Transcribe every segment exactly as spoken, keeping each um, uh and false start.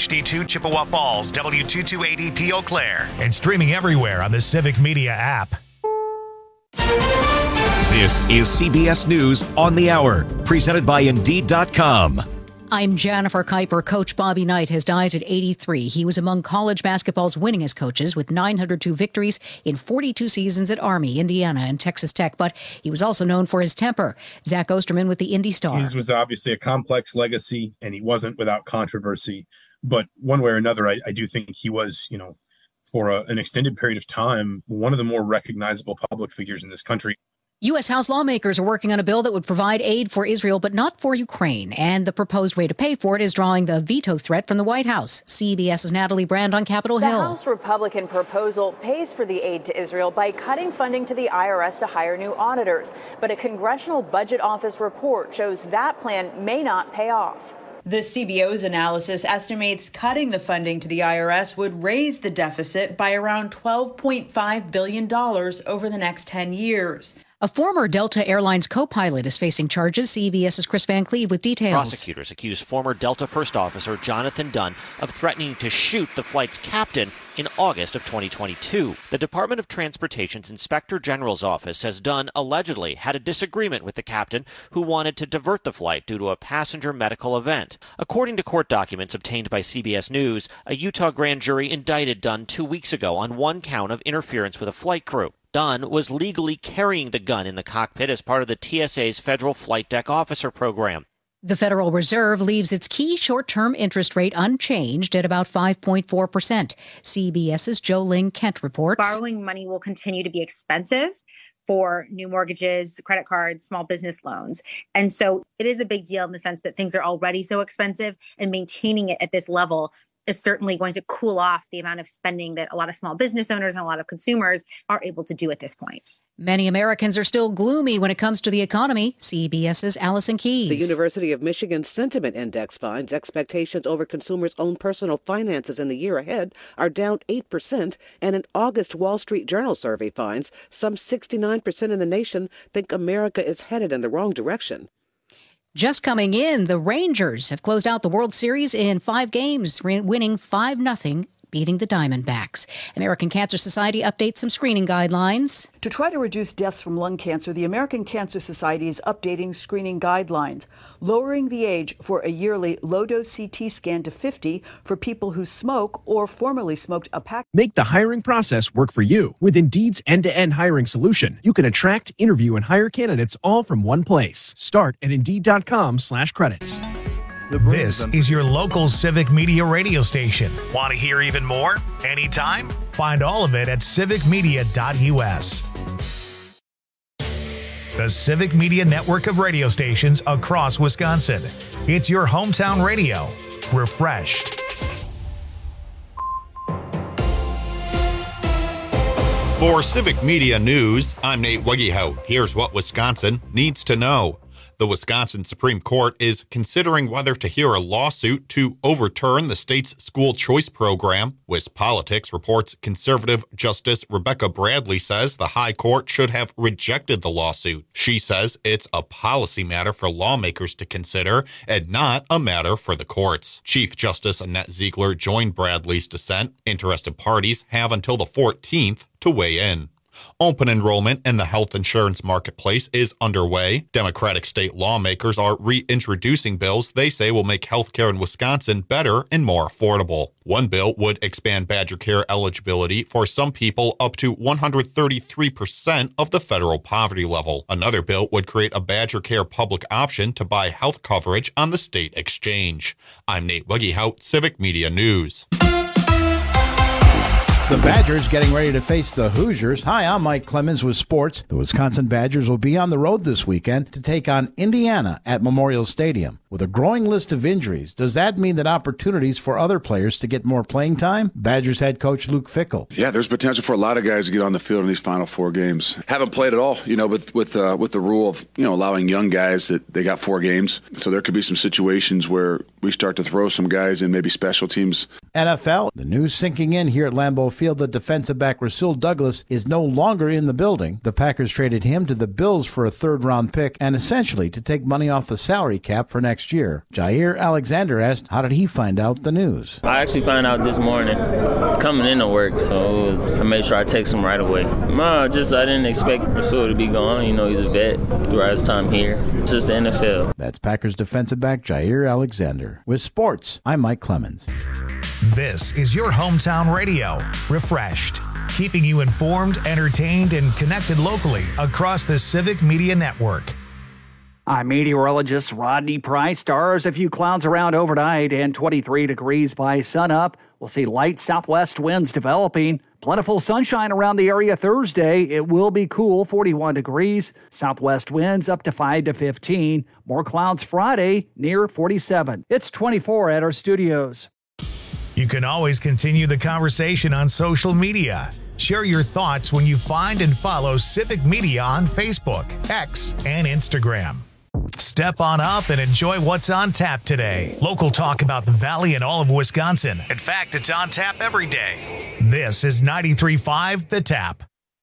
H D two Chippewa Falls, W two twenty-eight E P Eau Claire. And streaming everywhere on the Civic Media app. This is C B S News on the Hour, presented by Indeed dot com. I'm Jennifer Kuiper. Coach Bobby Knight has died at eighty-three. He was among college basketball's winningest coaches with nine hundred two victories in forty-two seasons at Army, Indiana, and Texas Tech. But he was also known for his temper. Zach Osterman with the Indy Star. His was obviously a complex legacy, and he wasn't without controversy. But one way or another, I, I do think he was, you know, for a, an extended period of time, one of the more recognizable public figures in this country. U S. House lawmakers are working on a bill that would provide aid for Israel, but not for Ukraine. And the proposed way to pay for it is drawing the veto threat from the White House. CBS's Natalie Brand on Capitol Hill. The House Republican proposal pays for the aid to Israel by cutting funding to the I R S to hire new auditors. But a Congressional Budget Office report shows that plan may not pay off. The C B O's analysis estimates cutting the funding to the I R S would raise the deficit by around twelve point five billion dollars over the next ten years. A former Delta Airlines co-pilot is facing charges. CBS's Chris Van Cleve with details. Prosecutors accuse former Delta First Officer Jonathan Dunn of threatening to shoot the flight's captain in August of twenty twenty-two. The Department of Transportation's Inspector General's office says Dunn allegedly had a disagreement with the captain who wanted to divert the flight due to a passenger medical event. According to court documents obtained by C B S News, a Utah grand jury indicted Dunn two weeks ago on one count of interference with a flight crew. Dunn was legally carrying the gun in the cockpit as part of the T S A's Federal Flight Deck Officer Program. The Federal Reserve leaves its key short-term interest rate unchanged at about five point four percent. CBS's Jo Ling Kent reports. Borrowing money will continue to be expensive for new mortgages, credit cards, small business loans. And so it is a big deal in the sense that things are already so expensive, and maintaining it at this level is certainly going to cool off the amount of spending that a lot of small business owners and a lot of consumers are able to do at this point. Many Americans are still gloomy when it comes to the economy. CBS's Allison Keyes. The University of Michigan Sentiment Index finds expectations over consumers' own personal finances in the year ahead are down eight percent, and an August Wall Street Journal survey finds some sixty-nine percent in the nation think America is headed in the wrong direction. Just coming in, the Rangers have closed out the World Series in five games, winning five nothing, beating the Diamondbacks. American Cancer Society updates some screening guidelines. To try to reduce deaths from lung cancer, the American Cancer Society is updating screening guidelines, lowering the age for a yearly low-dose C T scan to fifty for people who smoke or formerly smoked a pack. Make the hiring process work for you. With Indeed's end-to-end hiring solution, you can attract, interview, and hire candidates all from one place. Start at Indeed.com slash credits. This is your local Civic Media radio station. Want to hear even more? Anytime? Find all of it at civic media dot u s. The Civic Media network of radio stations across Wisconsin. It's your hometown radio. Refreshed. For Civic Media News, I'm Nate Wegehout. Here's what Wisconsin needs to know. The Wisconsin Supreme Court is considering whether to hear a lawsuit to overturn the state's school choice program. WisPolitics reports conservative Justice Rebecca Bradley says the High Court should have rejected the lawsuit. She says it's a policy matter for lawmakers to consider and not a matter for the courts. Chief Justice Annette Ziegler joined Bradley's dissent. Interested parties have until the fourteenth to weigh in. Open enrollment in the health insurance marketplace is underway. Democratic state lawmakers are reintroducing bills they say will make healthcare in Wisconsin better and more affordable. One bill would expand Badger Care eligibility for some people up to one hundred thirty-three percent of the federal poverty level. Another bill would create a Badger Care public option to buy health coverage on the state exchange. I'm Nate Wegehout, Civic Media News. The Badgers getting ready to face the Hoosiers. Hi, I'm Mike Clemens with sports. The Wisconsin Badgers will be on the road this weekend to take on Indiana at Memorial Stadium. With a growing list of injuries, does that mean that opportunities for other players to get more playing time? Badgers head coach Luke Fickell. Yeah, there's potential for a lot of guys to get on the field in these final four games. Haven't played at all, you know, with with uh, with the rule of, you know, allowing young guys that they got four games. So there could be some situations where we start to throw some guys in maybe special teams. N F L, the news sinking in here at Lambeau Field that defensive back Rasul Douglas is no longer in the building. The Packers traded him to the Bills for a third-round pick and essentially to take money off the salary cap for next next year. Jair Alexander asked, how did he find out the news? I actually found out this morning coming into work, so it was, I made sure I text him right away. No, just I didn't expect Rasul to be gone. You know, he's a vet throughout his time here. It's just the N F L. That's Packers defensive back Jair Alexander. With sports, I'm Mike Clemens. This is your hometown radio, refreshed, keeping you informed, entertained, and connected locally across the Civic Media Network. I'm meteorologist Rodney Price. Stars, a few clouds around overnight, and twenty-three degrees by sunup. We'll see light southwest winds developing. Plentiful sunshine around the area Thursday. It will be cool, forty-one degrees. Southwest winds up to five to fifteen. More clouds Friday, near forty-seven. It's twenty-four at our studios. You can always continue the conversation on social media. Share your thoughts when you find and follow Civic Media on Facebook, X, and Instagram. Step on up and enjoy what's on tap today. Local talk about the Valley and all of Wisconsin. In fact, it's on tap every day. This is ninety-three point five The Tap.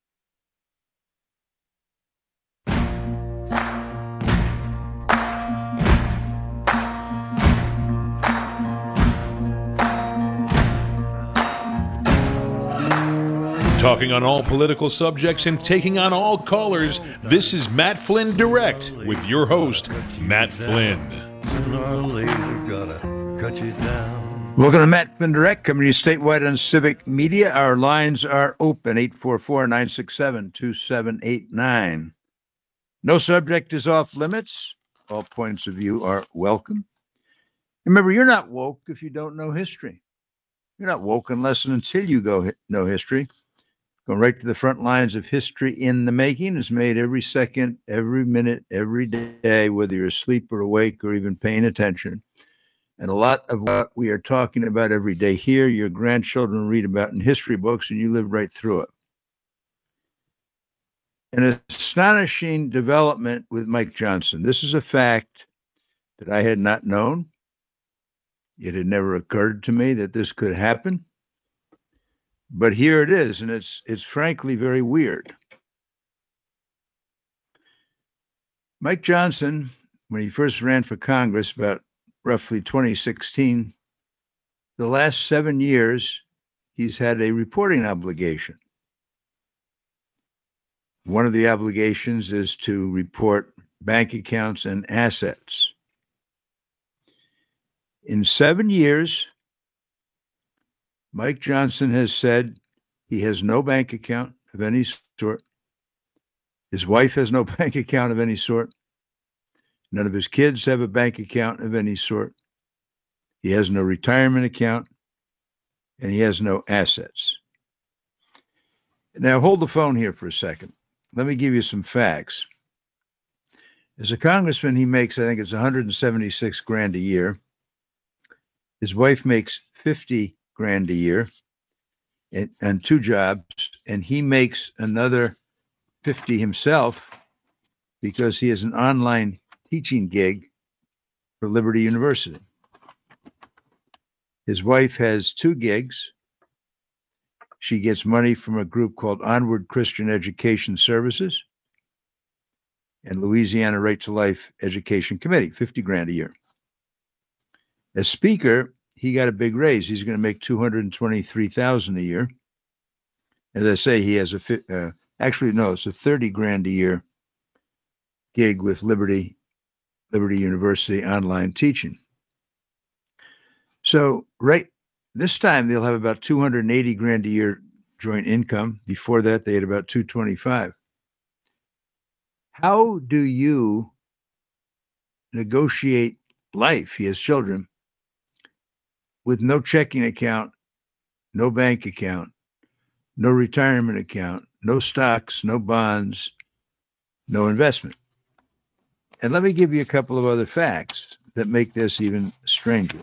Talking on all political subjects and taking on all callers, this is Matt Flynn Direct with your host, Matt Flynn. Welcome to Matt Flynn Direct, coming to you statewide on Civic Media. Our lines are open, eight four four, nine six seven, two seven eight nine. No subject is off limits. All points of view are welcome. Remember, you're not woke if you don't know history. You're not woke unless and until you go know history. Going right to the front lines of history in the making is made every second, every minute, every day, whether you're asleep or awake or even paying attention. And a lot of what we are talking about every day here, your grandchildren read about in history books, and you live right through it. An astonishing development with Mike Johnson. This is a fact that I had not known. It had never occurred to me that this could happen. But here it is, and it's it's frankly very weird. Mike Johnson, when he first ran for Congress about roughly twenty sixteen, the last seven years, he's had a reporting obligation. One of the obligations is to report bank accounts and assets. In seven years, Mike Johnson has said he has no bank account of any sort. His wife has no bank account of any sort. None of his kids have a bank account of any sort. He has no retirement account, and he has no assets. Now, hold the phone here for a second. Let me give you some facts. As a congressman, he makes, I think it's one hundred seventy-six grand a year. His wife makes fifty grand a year and, and two jobs, and he makes another fifty himself because he has an online teaching gig for Liberty University. His wife has two gigs. She gets money from a group called Onward Christian Education Services and Louisiana Right to Life Education Committee, fifty grand a year. As Speaker, he got a big raise. He's going to make two hundred twenty-three thousand dollars a year. As I say, he has a, uh, actually, no, it's a thirty grand a year gig with Liberty, Liberty University online teaching. So right this time, they'll have about two hundred eighty grand a year joint income. Before that, they had about two hundred twenty-five. How do you negotiate life? He has children with no checking account, no bank account, no retirement account, no stocks, no bonds, no investment. And let me give you a couple of other facts that make this even stranger.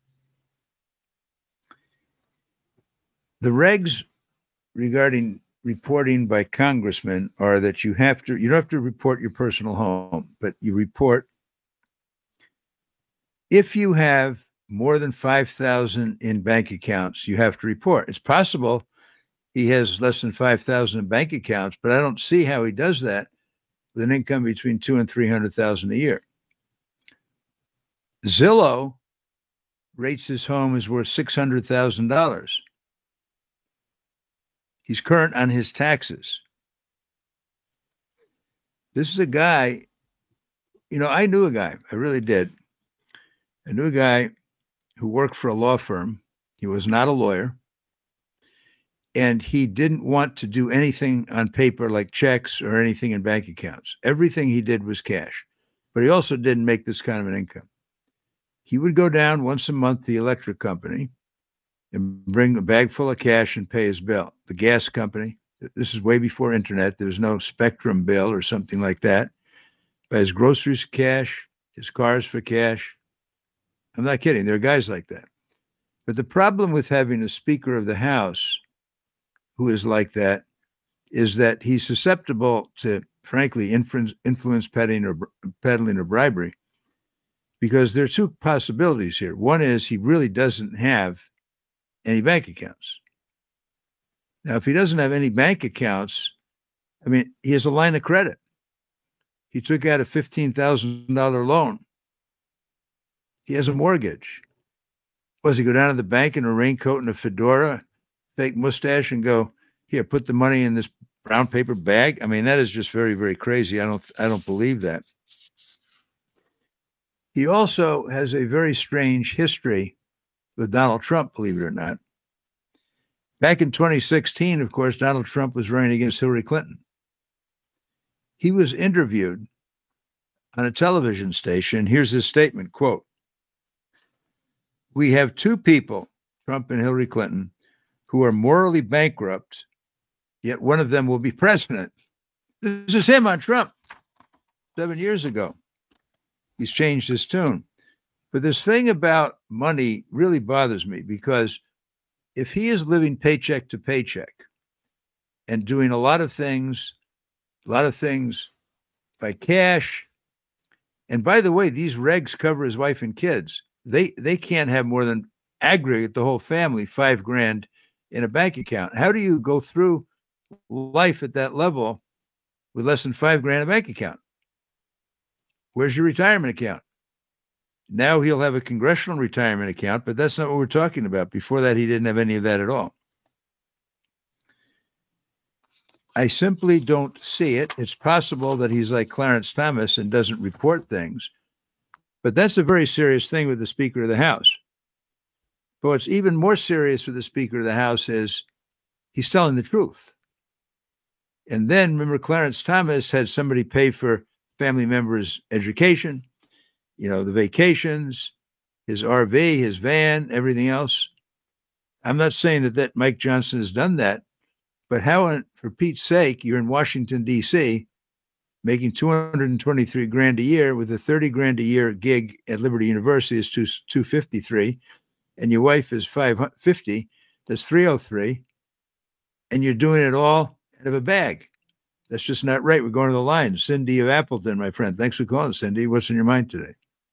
The regs regarding reporting by congressmen are that you have to, you don't have to report your personal home, but you report if you have more than five thousand in bank accounts, you have to report. It's possible he has less than five thousand in bank accounts, but I don't see how he does that with an income between two and three hundred thousand a year. Zillow rates his home as worth six hundred thousand dollars. He's current on his taxes. This is a guy, you know, I knew a guy, I really did. I knew a guy who worked for a law firm. He was not a lawyer. And he didn't want to do anything on paper like checks or anything in bank accounts. Everything he did was cash. But he also didn't make this kind of an income. He would go down once a month to the electric company and bring a bag full of cash and pay his bill. The gas company, this is way before internet. There's no Spectrum bill or something like that. Buy his groceries for cash, his cars for cash. I'm not kidding. There are guys like that. But the problem with having a Speaker of the House who is like that is that he's susceptible to, frankly, influence, influence peddling or peddling or bribery, because there are two possibilities here. One is he really doesn't have any bank accounts. Now, if he doesn't have any bank accounts, I mean, he has a line of credit. He took out a fifteen thousand dollars loan. He has a mortgage. Was he go down to the bank in a raincoat and a fedora, fake mustache, and go, here, put the money in this brown paper bag? I mean, that is just very, very crazy. I don't, I don't believe that. He also has a very strange history with Donald Trump, believe it or not. Back in twenty sixteen, of course, Donald Trump was running against Hillary Clinton. He was interviewed on a television station. Here's his statement, quote, "We have two people, Trump and Hillary Clinton, who are morally bankrupt, yet one of them will be president." This is him on Trump seven years ago. He's changed his tune. But this thing about money really bothers me, because if he is living paycheck to paycheck and doing a lot of things, a lot of things by cash, and by the way, these regs cover his wife and kids. They they can't have more than aggregate the whole family, five grand in a bank account. How do you go through life at that level with less than five grand in a bank account? Where's your retirement account? Now he'll have a congressional retirement account, but that's not what we're talking about. Before that, he didn't have any of that at all. I simply don't see it. It's possible that he's like Clarence Thomas and doesn't report things, but that's a very serious thing with the Speaker of the House. But what's even more serious with the Speaker of the House is he's telling the truth. And then remember, Clarence Thomas had somebody pay for family members' education, you know, the vacations, his R V, his van, everything else. I'm not saying that, that Mike Johnson has done that, but how, for Pete's sake, you're in Washington, D C, making two hundred twenty-three grand a year with a thirty grand a year gig at Liberty University is two fifty-three, and your wife is five fifty, that's three oh three, and you're doing it all out of a bag. That's just not right. We're going to the line. Cindy of Appleton, my friend. Thanks for calling, Cindy. What's in your mind today?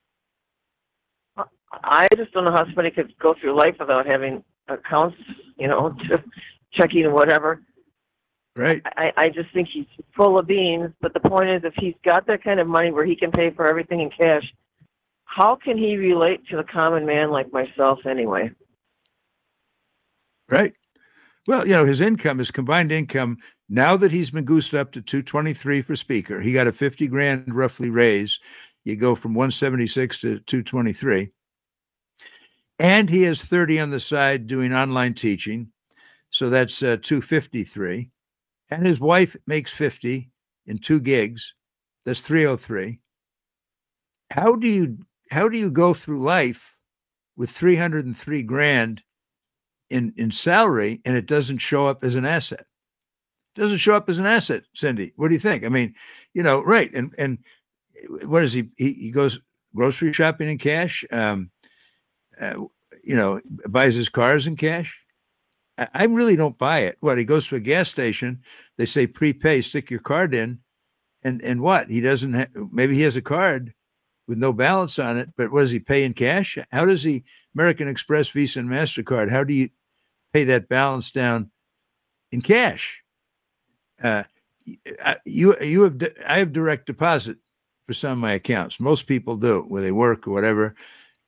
I just don't know how somebody could go through life without having accounts, you know, to checking and whatever. Right. I, I just think he's full of beans. But the point is, if he's got that kind of money where he can pay for everything in cash, how can he relate to the common man like myself anyway? Right. Well, you know, his income, his combined income, now that he's been goosed up to two twenty-three for Speaker, he got a fifty grand roughly raise. You go from one seventy-six to two twenty-three. And he has thirty on the side doing online teaching. So that's uh, two fifty-three. And his wife makes fifty in two gigs. That's three oh three. How do you, how do you go through life with three hundred three grand in, in salary and it doesn't show up as an asset? It doesn't show up as an asset, Cindy. What do you think? I mean, you know, right. And, and what is he, he, he goes grocery shopping in cash. Um, uh, you know, buys his cars in cash. I, I really don't buy it. What, he goes to a gas station, they say prepay, stick your card in, and, and what? He doesn't have, maybe he has a card with no balance on it, but what does he pay in cash? How does he, American Express, Visa, and MasterCard, how do you pay that balance down in cash? Uh, you, you have, I have direct deposit for some of my accounts. Most people do, where they work or whatever.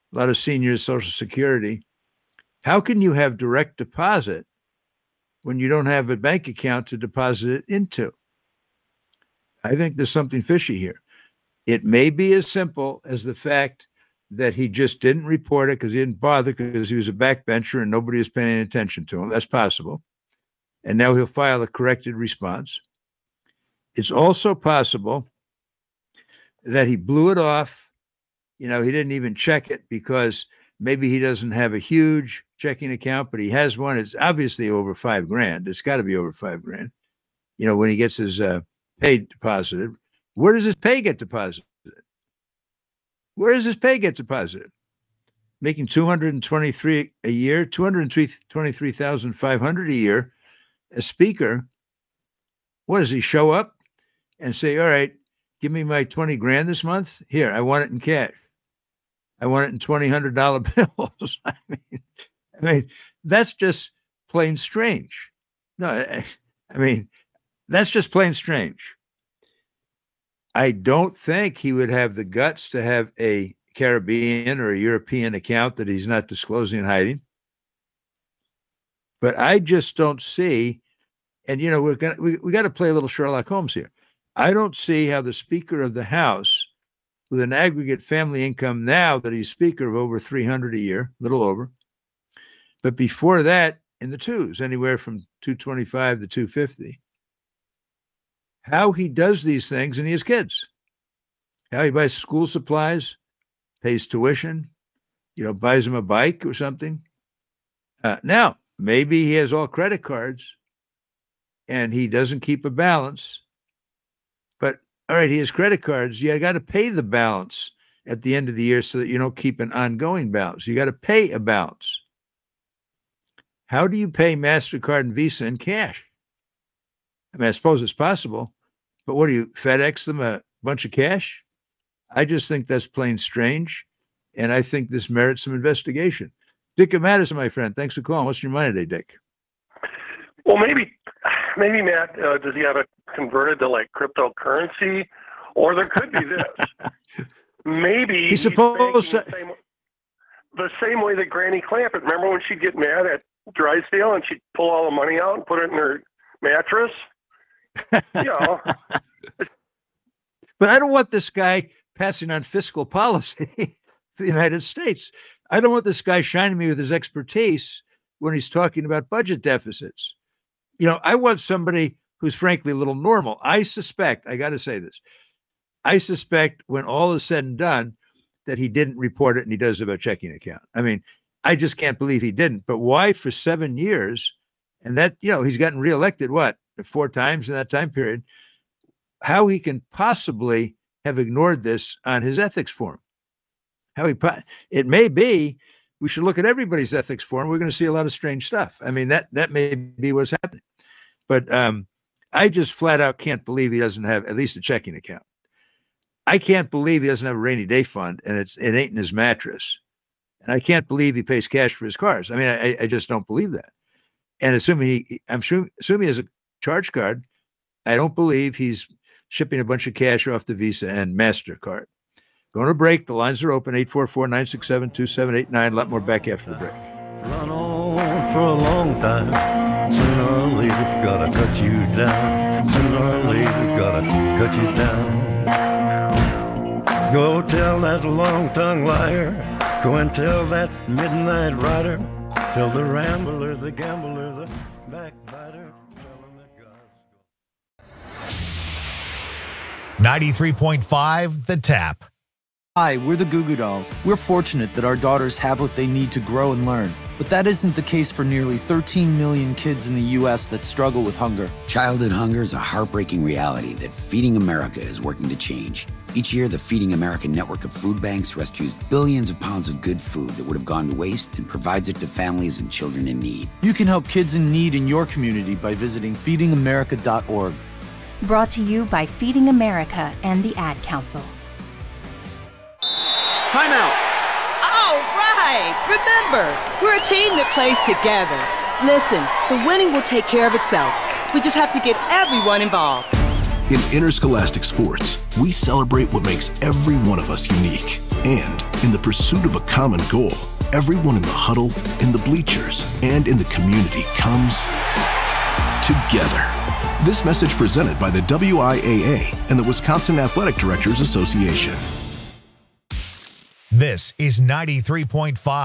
a lot of seniors, Social Security. How can you have direct deposit when you don't have a bank account to deposit it into? I think there's something fishy here. It may be as simple as the fact that he just didn't report it because he didn't bother because he was a backbencher and nobody was paying attention to him. That's possible. And now he'll file a corrected response. It's also possible that he blew it off. You know, he didn't even check it because maybe he doesn't have a huge checking account, but he has one. It's obviously over five grand. It's got to be over five grand. You know, when he gets his uh, pay deposited, where does his pay get deposited? Where does his pay get deposited? Making two hundred twenty-three a year, two hundred twenty-three thousand five hundred a year. A speaker, what does he show up and say, all right, give me my twenty grand this month? Here, I want it in cash. I want it in twenty hundred dollar bills. I mean, I mean, that's just plain strange. No, I, I mean, that's just plain strange. I don't think he would have the guts to have a Caribbean or a European account that he's not disclosing and hiding. But I just don't see, and you know, we're gonna we, we got to play a little Sherlock Holmes here. I don't see how the Speaker of the House, with an aggregate family income now that he's Speaker of over three hundred a year, a little over, but before that in the twos, anywhere from two twenty-five to two fifty, how he does these things and he has kids, how he buys school supplies, pays tuition, you know, buys him a bike or something. Uh, now, maybe he has all credit cards and he doesn't keep a balance. But all right, he has credit cards. You got to pay the balance at the end of the year so that you don't keep an ongoing balance. You got to pay a balance. How do you pay MasterCard and Visa in cash? I mean, I suppose it's possible, but what do you FedEx them a bunch of cash? I just think that's plain strange, and I think this merits some investigation. Dick of Madison, my friend, thanks for calling. What's your mind today, Dick? Well, maybe, maybe Matt, uh, does he have it converted to like cryptocurrency, or there could be this. Maybe he's supposed to. The same, the same way that Granny Clampett. Remember when she'd get mad at Drysdale and she'd pull all the money out and put it in her mattress? You know. But I don't want this guy passing on fiscal policy for the United States. I don't want this guy shining me with his expertise when he's talking about budget deficits. You know, I want somebody who's frankly a little normal. I suspect, I got to say this, I suspect when all is said and done that he didn't report it and he does have a checking account. I mean, I just can't believe he didn't. But why for seven years? And that, you know, he's gotten reelected, what, four times in that time period? How he can possibly have ignored this on his ethics form? How he, it may be, we should look at everybody's ethics form. We're going to see a lot of strange stuff. I mean, that that may be what's happening. But um, I just flat out can't believe he doesn't have at least a checking account. I can't believe he doesn't have a rainy day fund and it's it ain't in his mattress. And I can't believe he pays cash for his cars. I mean, I, I just don't believe that. And assuming he, I'm sure, assuming he has a charge card, I don't believe he's shipping a bunch of cash off to Visa and MasterCard. Going to break. The lines are open. eight four four, nine six seven, two seven eight nine. A lot more back after the break. Run on for a long time. Sooner or later, gotta cut you down. Sooner or later, gotta cut you down. Go tell that long-tongued liar. Go and tell that midnight rider. Tell the rambler, the gambler, the backbiter. ninety-three point five The Tap. Hi, we're the Goo Goo Dolls. We're fortunate that our daughters have what they need to grow and learn. But that isn't the case for nearly thirteen million kids in the U S that struggle with hunger. Childhood hunger is a heartbreaking reality that Feeding America is working to change. Each year, the Feeding America network of food banks rescues billions of pounds of good food that would have gone to waste and provides it to families and children in need. You can help kids in need in your community by visiting feeding america dot org. Brought to you by Feeding America and the Ad Council. Timeout. All right. Remember, we're a team that plays together. Listen, the winning will take care of itself. We just have to get everyone involved. In interscholastic sports, we celebrate what makes every one of us unique. And in the pursuit of a common goal, everyone in the huddle, in the bleachers, and in the community comes together. This message presented by the W I A A and the Wisconsin Athletic Directors Association. This is ninety-three point five.